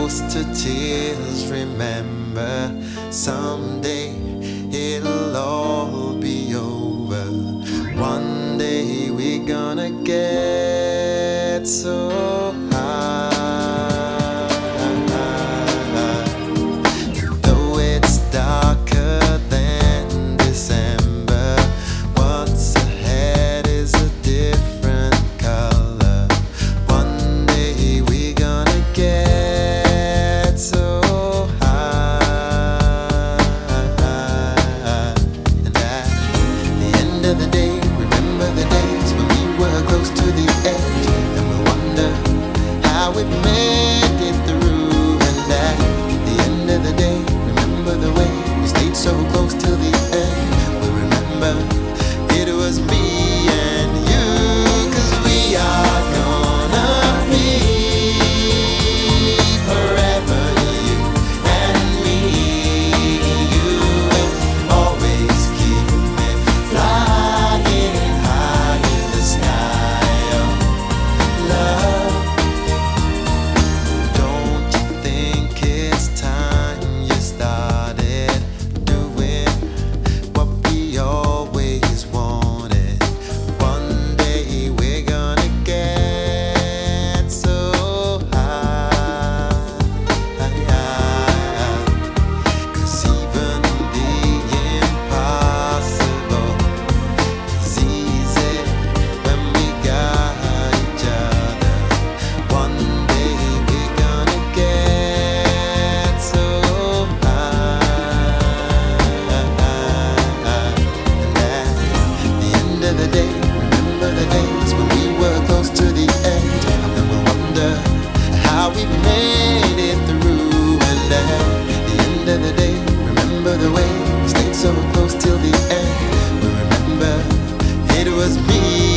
close to tears. Remember, someday it'll all be over. One day we're gonna get so high. Though it's darker than December, what's ahead is a different color. One day we're gonna get so high. And at the end of the day, remember the days when we were close to the edge, and we wonder how we made it through. And at the end of the day, remember the way we stayed so close till the end. We remember it was me and you, 'cause we are gonna be forever, you and me. You will always keep me flying high in the sky of love. Don't you think it's time you started doing what we always wanted? One day we're gonna get so high. 'Cause even the impossible is easy when we got each other. One day we're gonna get so high. And at the end of the day, remember the days when we were close to the edge, and then we'll wonder how we made it through. And at the end of the day, remember the way we stayed so close till the end. We remember it was me